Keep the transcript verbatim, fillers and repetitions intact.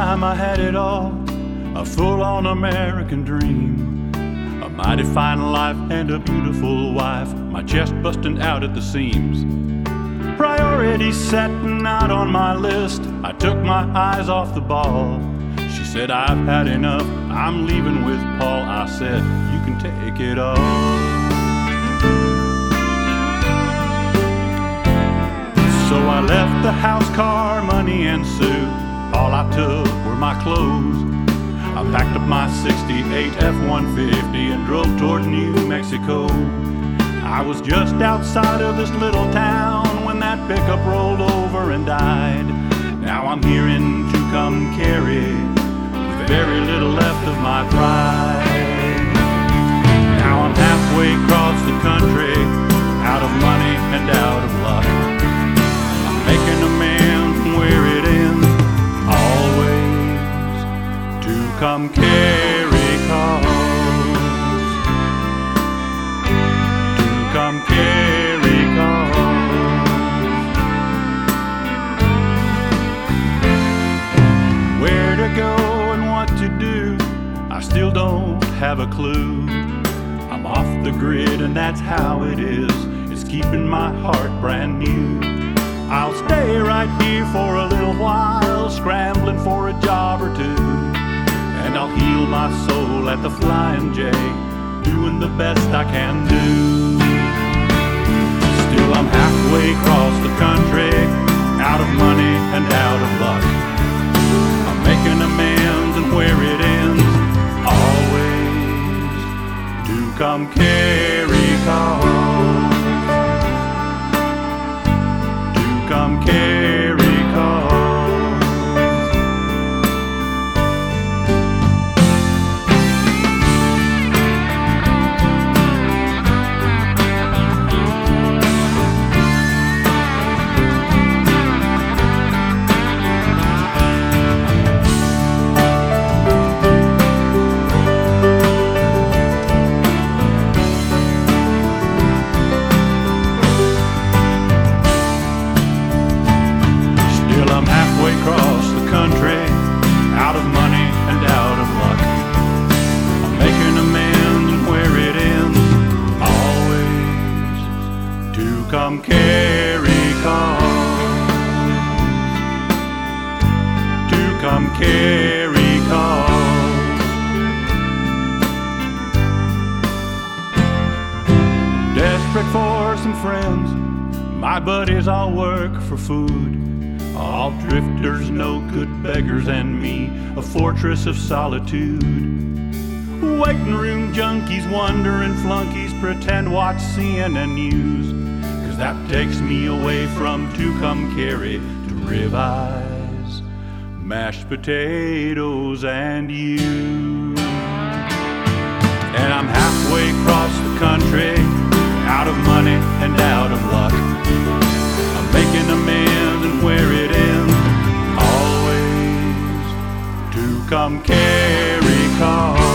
time I had it all, a full-on American dream, a mighty fine life and a beautiful wife, my chest busting out at the seams. Priorities setting out on my list, I took my eyes off the ball. She said, I've had enough, I'm leaving with Paul. I said, you can take it all. So I left the house, car, money, and Sue. All I took were my clothes. I packed up my sixty-eight F one fifty and drove toward New Mexico. I was just outside of this little town when that pickup rolled over and died. Now I'm here in Tucumcari with very little left of my pride. Now I'm halfway across the country, out of money and out of luck. I'm making amends from where it ends, always Tucumcari calls. Tucumcari calls. Where to go and what to do, I still don't have a clue. I'm off the grid and that's how it is. It's keeping my heart brand new. I'll stay right here for a little while, scrambling for a job or two. And I'll heal my soul at the Flying J, doing the best I can do. Still I'm halfway across the country, out of money and out of luck. I'm making amends and where it ends, always Tucumcari calls. Tucumcari calls. Across the country, out of money and out of luck. I'm making amends and where it ends, always Tucumcari calls. Tucumcari calls. Desperate for some friends, my buddies all work for food. All drifters, no good beggars, and me, a fortress of solitude. Waiting room junkies, wandering flunkies, pretend watch C N N News, 'cause that takes me away from Tucumcari to ribeyes, mashed potatoes, and you. And I'm halfway across the country, out of money and out of luck. I'm making amends and where it ends, always Tucumcari calls.